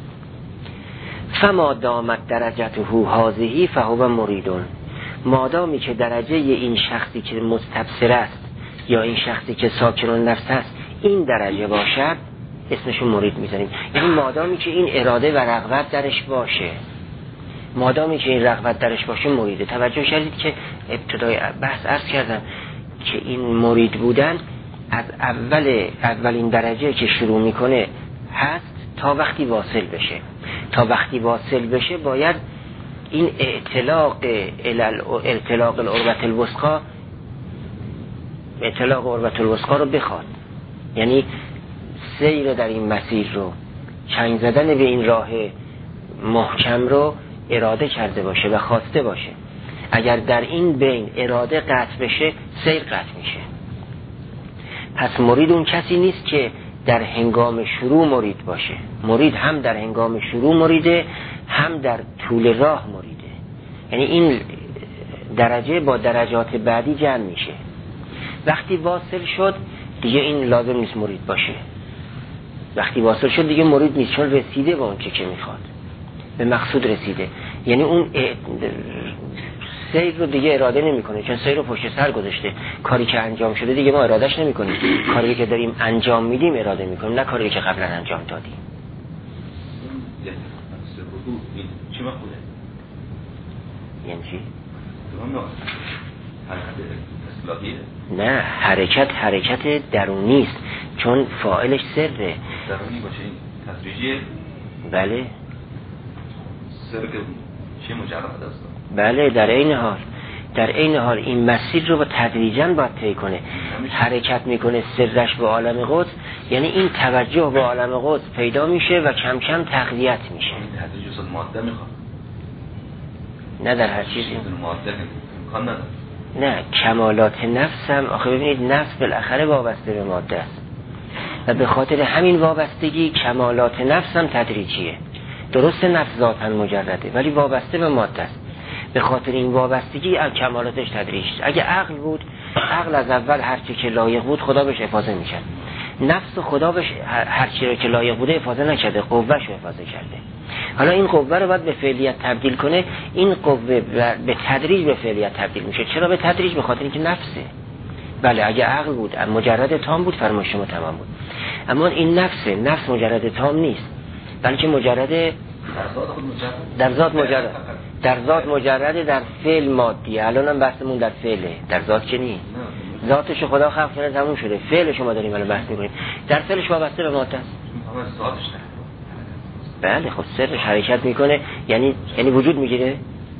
فما دامت درجته هذه فهو مریدون، مادامی که درجه این شخصی که مستبصر است یا این شخصی که ساکن النفس است این درجه باشد اسمشون مرید میذاریم. یعنی مادامی که این اراده و رغبت درش باشه، مادامی که این رغبت درش باشه مریده. توجه کردید که ابتدای بحث عرض کردم که این مرید بودن از اول اولین درجه که شروع میکنه هست تا وقتی واصل بشه. تا وقتی واصل بشه باید این اطلاق اطلاق العروة الوثقی اطلاق عروة الوثقی رو بخواد، یعنی سیر در این مسیر رو، چنگ زدن به این راه محکم رو اراده کرده باشه و خواسته باشه. اگر در این بین اراده قطع بشه، سیر قطع میشه. پس مرید اون کسی نیست که در هنگام شروع مرید باشه. مرید هم در هنگام شروع مریده، هم در طول راه مریده. یعنی این درجه با درجات بعدی جمع میشه. وقتی واصل شد دیگه این لازم نیست مرید باشه. وقتی واصل شد دیگه مرید نیست، چون رسیده به اون که که میخواد، به مقصود رسیده. یعنی اون سیر رو دیگه اراده نمیکنه، چون سیر رو پشت سر گذاشته. کاری که انجام شده دیگه ما ارادهش نمیکنیم، کاری که داریم انجام میدیم اراده میکنیم، نه کاری که قبلا انجام دادیم. چی مخوده؟ یعنی چی؟ اصلاحیه؟ نه، حرکت حرکت درونی است، چون فاعلش سره. درونی باشه این تدریجیه؟ بله. سر که چه مجرد است؟ بله، در این حال در این حال این مسیر رو با تدریجاً باید طی کنه. حرکت میکنه سرش به عالم قدس، یعنی این توجه به عالم قدس پیدا میشه و کم کم تقویت میشه. این تدریج اصلا ماده میخواد؟ نه در هر چیزی ماده امکان نداره. نه، کمالات نفس هم آخه ببینید نفس بالاخره وابسته به ماده است و به خاطر همین وابستگی کمالات نفس هم تدریجیه. درست نفس ذاتاً مجرده ولی وابسته به ماده است. به خاطر این وابستگی از کمالاتش تدریج. اگه عقل بود، عقل از اول هر چی که لایق بود خدا بهش حفاظه میکرد. نفس خدا بهش هر چی رو که لایق بوده حفاظه نکرده، قوهش رو حفاظه کرده. حالا این قوه رو باید به فعلیت تبدیل کنه. این قوه به تدریج به فعلیت تبدیل میشه. چرا به تدریج؟ به خاطر اینکه نفسه. بله اگه عقل بود مجرد تام بود فرمایش شما تمام بود، اما این نفسه. نفس مجرد تام نیست بلکه مجرد در ذات مجرد در ذات مجرد در فعل مادیه. الان هم بحثمون در فعله، در ذات که نیست. ذاتش خدا خلق کرده تموم شده. فعل شما داریم الان بحث می‌کنیم، در فعلش وابسته به ماده است. بله خب سرش حرکت میکنه، یعنی یعنی وجود میگیره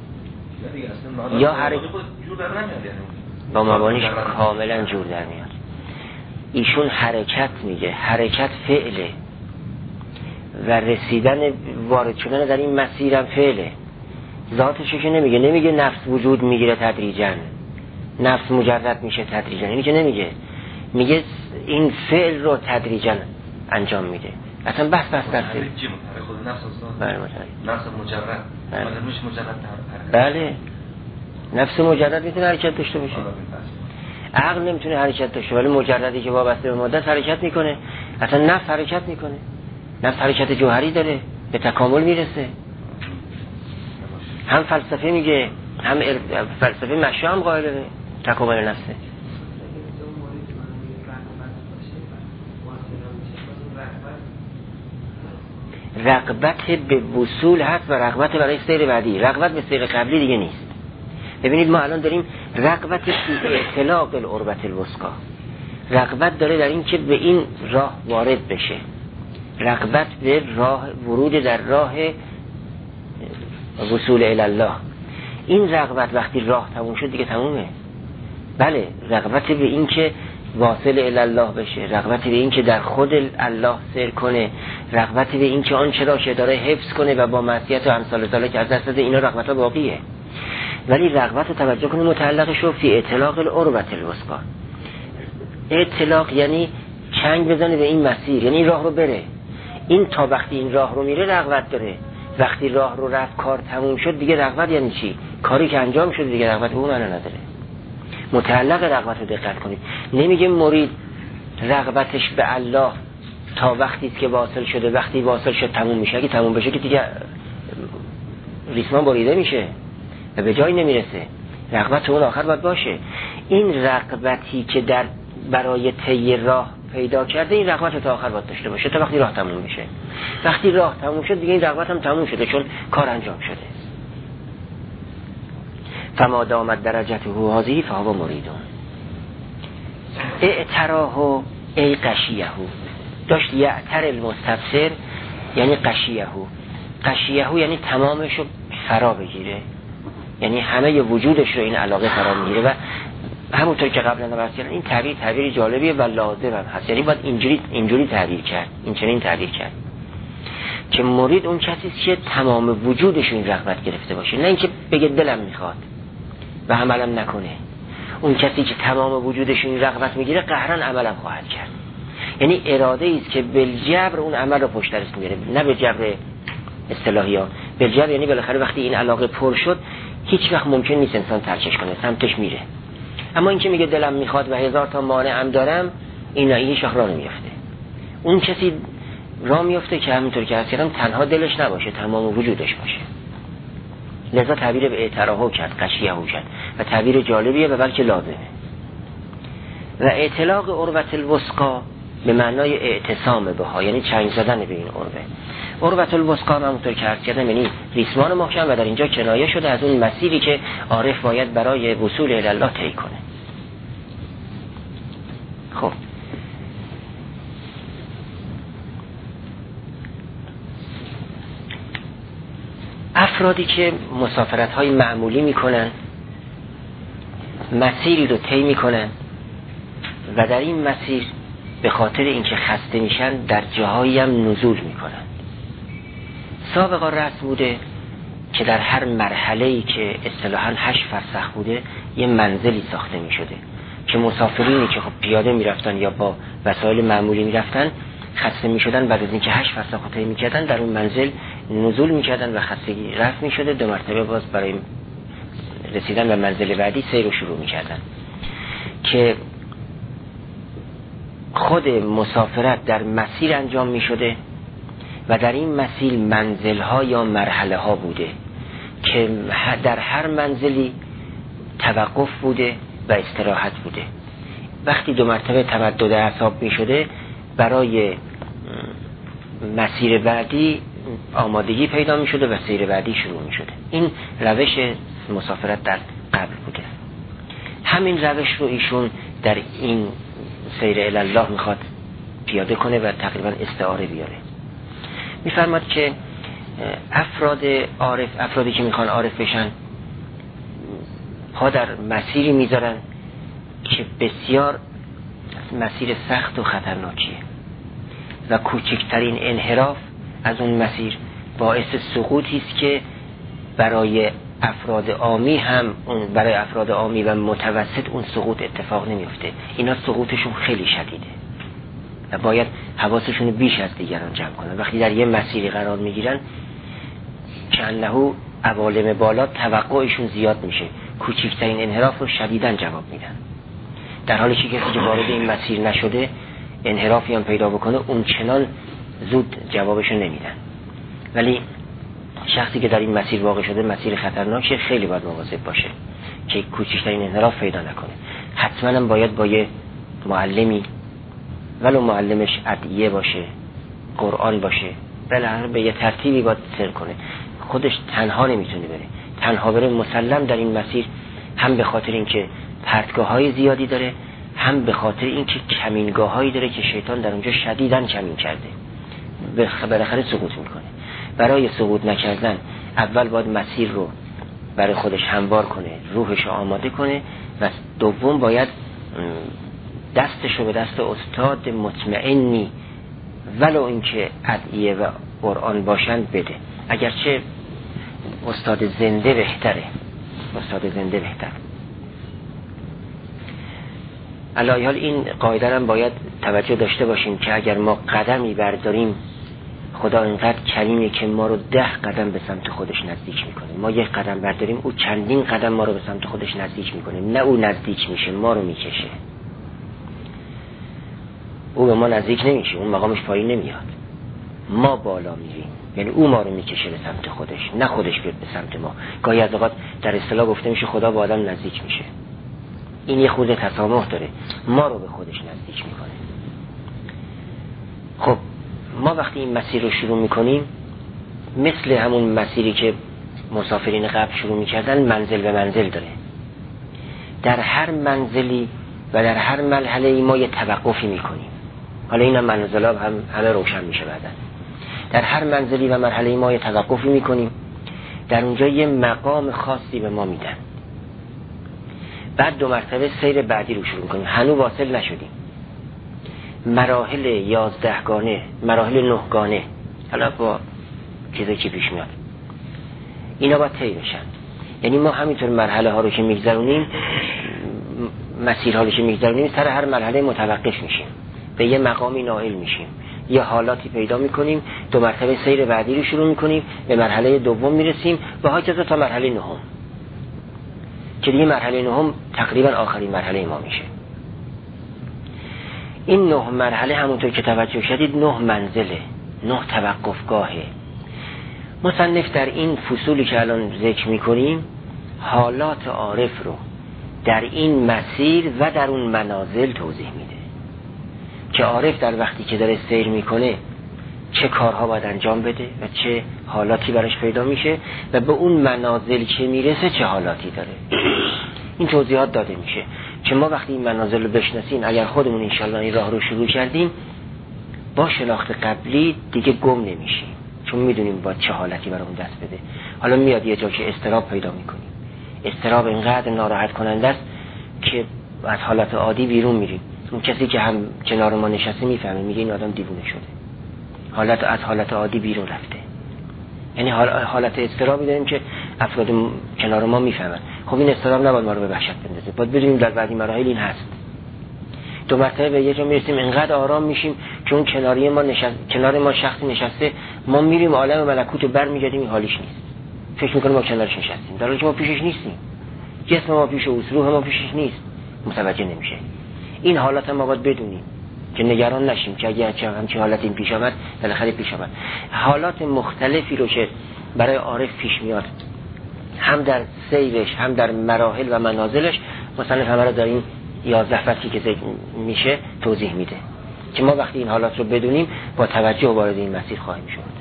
یا حرکت با مبانیش کاملا جور در میاد. ایشون حرکت میگه، حرکت فعله و رسیدن وارد شدن در این مسیرم فعله. ذاتشو که نمیگه، نمیگه نفس وجود میگیره تدریجاً، نفس مجرد میشه تدریجاً، اینی که نمیگه. میگه این فعل رو تدریجاً انجام میده. اصلا بس بس در فعل خود نفس اصلا بله مجرد نفس مجرد بله. میشه مجرد بله نفس مجرد میتونه حرکت داشته باشه. عقل نمیتونه حرکت داشته ولی مجردی که وابسته به ماده حرکت میکنه. اصلا نفس حرکت میکنه، نفس حرکت جوهری داره، به تکامل میرسه. هم فلسفه میگه، هم فلسفه مشروع هم قائل به تکامل نفسه. رغبت به وصول هست و رغبت برای سیر بعدی. رغبت به سیر قبلی دیگه نیست. ببینید ما الان داریم رغبت فی اطلاق العروة الوثقی، رغبت داره در این که به این راه وارد بشه، رغبت به راه ورود در راه وصول الی الله. این رغبت وقتی راه تموم شد دیگه تمومه. بله رغبت به این که واصل الی الله بشه، رغبت به این که در خود الله سیر کنه، رغبت به این که آنچه را که داره حفظ کنه و با معصیت و امثال ذالک از دست بده، اینا رغبت ها باقیه. ولی رغبت رو توجه کنه متعلق شو فی اطلاق العروة الوثقی. اطلاق یعنی چنگ بزنه به این مسیر، یعنی این راه رو بره. این تا وقتی این راه رو میره رغبت داره، وقتی راه رو رفت کار تموم شد دیگه رغبت یعنی چی؟ کاری که انجام شد دیگه رغبت به اون معنا نداره. متعلق رغبت رو دقت کنید. نمیگه مرید رغبتش به الله تا وقتی است که واصل شده، وقتی واصل شد تموم میشه. اگه تموم بشه که دیگه ریسمان بریده میشه و به جایی نمیرسه. رغبت اون آخر باید باشه. این رغبتی که در برای طی راه پیدا کرده، این رغبت تا آخر باید داشته باشه تا وقتی راه تموم میشه. وقتی راه تموم شد دیگه این رغبت هم تموم شده، چون کار انجام شده. فما دامت درجته هذه فهو مریدون. اعتراه ای قشیه، داشت یعتر المستبصر یعنی قشیه. قشیه یعنی تمامش رو فرا بگیره، یعنی همه وجودش رو این علاقه فرا میگیره. و همونطور که قبلا عرض کردم این تعبیر تعبیر جالبیه و لازم هم هست، یعنی باید اینجوری اینجوری تعبیر کرد، این چنین تعبیر کرد که مرید اون کسی است که تمام وجودش این رغبت گرفته باشه، نه اینکه بگه دلم میخواد و عملم نکنه. اون کسی که تمام وجودش این رغبت میگیره قهرن عملم خواهد کرد، یعنی اراده ای است که بالجبر اون عمل رو پشت درش میگیره، نه به جبر اصطلاحی ها. بالجبر یعنی بالاخره وقتی این علاقه پر شد هیچ وقت ممکن نیست انسان ترکش کنه، سمتش میره. اما این که میگه دلم میخواد و هزار تا مانعم دارم، این هیچ وقت راه نمیفته. اون کسی راه میفته که همینطور که هستم تنها دلش نباشه، تمام وجودش باشه. لذا تعبیر به اعتراحو کرد، قشیهو کرد و تعبیر جالبیه و بلکه لازمه. و اطلاق عروة الوثقی به معنای اعتصام بها، یعنی چنگ زدن به این عروه. عروة الوثقی همونطور که عرض کردم یعنی ریسمان محکم، و در اینجا کنایه شده از اون مسیری که عارف باید برای وصول الی الله طی کنه. خب افرادی که مسافرت های معمولی میکنن، مسیری رو طی میکنن و در این مسیر به خاطر اینکه خسته میشن در جاهایی هم نزول میکنن. سابقا رسم بوده که در هر مرحله‌ای که اصطلاحاً هشت فرسخ بوده یه منزلی ساخته میشده که مسافرینی که خب پیاده میرفتن یا با وسایل معمولی میرفتن خسته میشدن، بعد از اینکه هشت فرسخ رو طی میکردن در اون منزل نزول میکردن و خستگی رفع میشده، دو مرتبه باز برای رسیدن به منزل بعدی سیر رو شروع میکردن. که خود مسافرت در مسیر انجام میشده و در این مسیر منزل ها یا مرحله ها بوده که در هر منزلی توقف بوده و استراحت بوده. وقتی دو مرتبه تمدد اعصاب می شده برای مسیر بعدی آمادگی پیدا می شده و سیر بعدی شروع می شده. این روش مسافرت در قبل بوده. همین روش رو ایشون در این سیر الی الله میخواد پیاده کنه و تقریبا استعاره بیاره. میفرماد که افراد عارف، افرادی که میخوان عارف بشن پا در مسیری میذارن که بسیار مسیر سخت و خطرناکیه و کوچکترین انحراف از اون مسیر باعث سقوطی است که برای افراد عامی هم اون برای افراد عامی و متوسط اون سقوط اتفاق نمیفته. اینا سقوطشون خیلی شدیده و باید حواسشون بیش از دیگران جمع کنن. وقتی در یه مسیری قرار میگیرن که انهو عوالم بالا توقعشون زیاد میشه، کوچکترین انحراف رو شدیداً جواب میدن، در حالی که کسی که وارد این مسیر نشده انحرافی هم پیدا بکنه اون چنان زود جوابشون نمیدن. ولی شخصی که در این مسیر واقع شده مسیر خطرناکه، خیلی باید مواظب باشه که کوچکترین انحراف پیدا نکنه. حتما هم باید با یه معلمی، ولو معلمش ادعیه باشه، قرآن باشه، بالاخره به یه ترتیبی باید سر کنه. خودش تنها نمیتونه بره. تنها بره مسلم در این مسیر هم به خاطر اینکه پرتگاه‌های زیادی داره، هم به خاطر اینکه کمینگاه‌هایی داره که شیطان در اونجا شدیداً کمین کرده، بالاخره سقوط میکنه. برای سقوط نکردن اول باید مسیر رو برای خودش هموار کنه، روحش رو آماده کنه و دوم باید دستش رو به دست استاد مطمئنی ولو اینکه ادعیه و قرآن باشند بده. اگرچه استاد زنده بهتره، استاد زنده بهتر. علی حال این قاعده هم باید توجه داشته باشیم که اگر ما قدمی برداریم خدا اینقدر کریمه که ما رو ده قدم به سمت خودش نزدیک میکنه. ما یک قدم برداریم او چندین قدم ما رو به سمت خودش نزدیک میکنه. نه او نزدیک میشه، ما رو میکشه. او به ما نزدیک نمیشه، اون مقامش پایین نمیاد، ما بالا میریم. یعنی او ما رو میکشه به سمت خودش، نه خودش بیاد به سمت ما. گاهی از اوقات در اصطلاح گفته میشه خدا با آدم نزدیک میشه. این یه خورده تسامح داره، ما رو به خودش نزدیک میکنه. خب ما وقتی این مسیر رو شروع میکنیم مثل همون مسیری که مسافرین قبل شروع میکردن منزل به منزل داره. در هر منزلی و در هر مرحله ما یه توقفی میکنیم. حالا این هم منزلاب هم همه روشن میشه بعدن. در هر منزلی و مرحله ما یه توقفی میکنیم، در اونجا یه مقام خاصی به ما میدن. بعد دو مرتبه سیر بعدی رو شروع کنیم. هنوز واصل نشدیم. مراحل یازدهگانه، مراحل نهگانه، حالا با چیزایی که پیش میاد اینا باید طی بشن. یعنی ما همینطور مرحله ها رو که میگذرونیم، مسیرها رو که میگذرونیم، سر هر مرحله متوقف میشیم، به یه مقامی نائل میشیم، یه حالاتی پیدا میکنیم، دو مرتبه سیر بعدی رو شروع میکنیم، به مرحله دوم میرسیم و هاکذا تا مرحله نهم که دیگه مرحله نهم تقریبا آخرین مرحله ما میشه. این نه مرحله همونطور که توجه شدید نه منزله، نه توقفگاهه. مصنف در این فصولی که الان ذکر میکنیم حالات عارف رو در این مسیر و در اون منازل توضیح میده که عارف در وقتی که داره سیر میکنه چه کارها باید انجام بده و چه حالاتی براش پیدا میشه و به اون منازل که میرسه چه حالاتی داره. این توضیحات داده میشه که ما وقتی این منازل رو بشناسیم، اگر خودمون انشالله این راه رو شروع کردیم، با شناخت قبلی دیگه گم نمیشیم، چون میدونیم با چه حالتی برامون دست بده. حالا میاد یه جا که اضطراب پیدا میکنیم، اضطراب اینقدر ناراحت کننده است که از حالت عادی بیرون میریم. اون کسی که هم کنار ما نشسته میفهمه، میگه این آدم دیوونه شده، حالت از حالت عادی بیرون رفته. یعنی حالت اضطرابی داریم که افراد کنار ما میفهمن. خب این اضطراب نباید ما رو به وحشت بندازه، باید بدونیم در بعضی مراحل این هست. دو مرتبه به یه جا میرسیم اینقدر آرام میشیم که اون کناری ما نشست، کنار ما شخصی نشسته، ما میریم عالم ملکوت رو برمیگردیم، این حالیش نیست، فکر میکنیم ما کنارش نشستیم، در حالی که ما پیشش نیستیم، جسم ما پیش اوست، روح ما پیشش نیست، متوجه نمیشه. این حالت ما باید بدونیم که نگران نشیم که اگه همچین حالت این پیش آمد بالاخره پیش آمد. حالات مختلفی رو که برای عارف پیش میاد، هم در سیرش هم در مراحل و منازلش، مثلا همه را در این یازده فصلی که ذکر میشه توضیح میده که ما وقتی این حالات رو بدونیم با توجه وارد این مسیر خواهیم شد.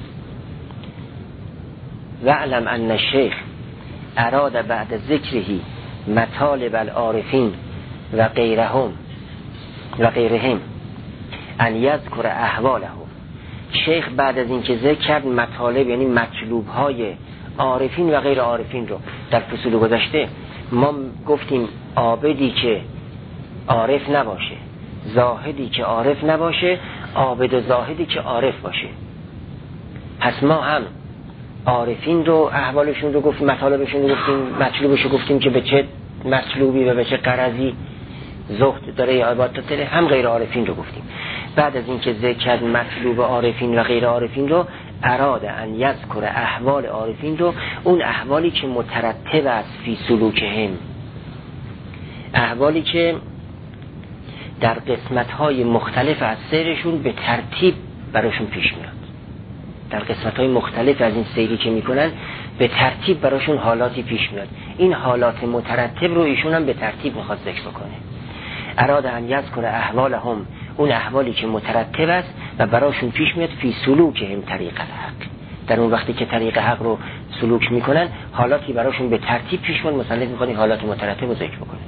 وعلم ان الشیخ اراد بعد ذکرهی مطالب العارفین و غیرهم و غیرهم ان یذکر احوالهم. شیخ بعد از این که ذکر کرد مطالب یعنی مطلوب های عارفین و غیر عارفین رو در فصول گذشته ما گفتیم عابدی که عارف نباشه، زاهدی که عارف نباشه، عابد و زاهدی که عارف باشه. پس ما هم عارفین رو احوالشون رو گفتیم، مطالبشون رو گفتیم، مطلوبش رو گفتیم که به چه مطلوبی و به چه غرضی زهد داره عبادت داره، هم غیر عارفین رو گفتیم. بعد از اینکه ذکر کرد مطلوب عارفین و غیر عارفین رو، اراد ان یذکر احوال عارفین رو، اون احوالی که مترتب است فی سلوکهم، احوالی که در قسمت‌های مختلف از سیرشون به ترتیب براشون پیش میاد. در قسمت‌های مختلف از این سیری که میکنن به ترتیب براشون حالاتی پیش میاد. این حالات مترتب رو ایشون هم به ترتیب میخواد ذکر بکنه. اراد ان یذکر احوالهم، اون احوالی که مترتب است و براشون پیش میاد فی سلوکهم طریق الحق، در اون وقتی که طریق حق رو سلوک میکنن حالاتی براشون به ترتیب پیش میاد. مثلا میخواد این حالات مترتب رو ذکر بکنه.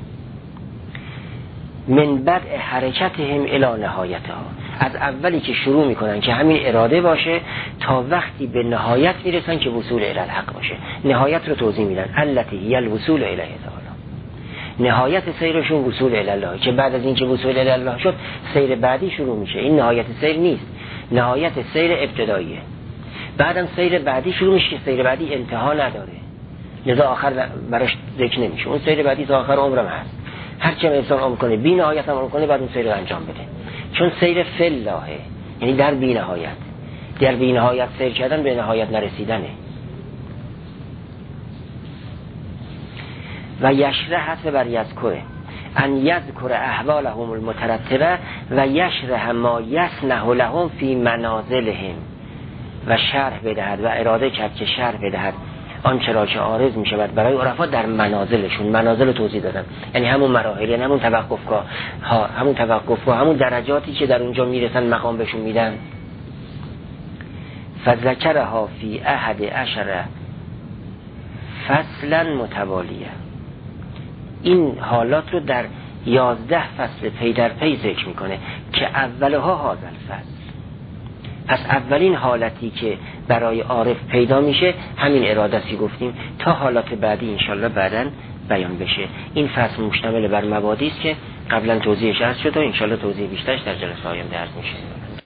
من بدء حرکتهم الی نهایتها، از اولی که شروع میکنن که همین اراده باشه تا وقتی به نهایت میرسن که وصول الی الحق باشه. نهایت رو توضیح میدن، التی هی الوصول الیه تعالی. نهایت سیرشون وصول الی الله، که بعد از اینکه وصول الی الله شد سیر بعدی شروع میشه. این نهایت سیر نیست، نهایت سیر ابتداییه. بعدم سیر بعدی شروع میشه که سیر بعدی انتها نداره، لذا آخر براش ذکر نمیشه. اون سیر بعدی تا آخر عمرم هست، هر چه انسان عمر کنه بی نهایت عمر کنه بعد اون سیر رو انجام بده، چون سیر فلاحه، یعنی در بی نهایت. در بی نهایت سیر کردن به نهایت نرسیدنه. و یشرح حسب بر یذکره ان یذکر احوالهم المترتبه و یشرح ما یصنع لهم فی منازلهم، و شرح بدهد و اراده کرد که شرح بدهد آنچه را که عارض می شود برای عرفا در منازلشون. منازل رو توضیح دادم، یعنی همون مراحل، یعنی همون توقفگاه ها، همون توقفگاه، همون درجاتی که در اونجا میرسن مقام بهشون میدن. فذکرها فی احد عشر فصلا متوالیه، این حالات رو در یازده فصل پی در پی ذکر میکنه که اولها هذا الفصل، پس اولین حالتی که برای عارف پیدا میشه همین ارادتی گفتیم، تا حالات بعدی انشالله بعداً بیان بشه. این فصل مشتمل بر مبادی است که قبلا توضیحش عرض شد و انشالله توضیح بیشترش در جلسه آینده عرض میشه.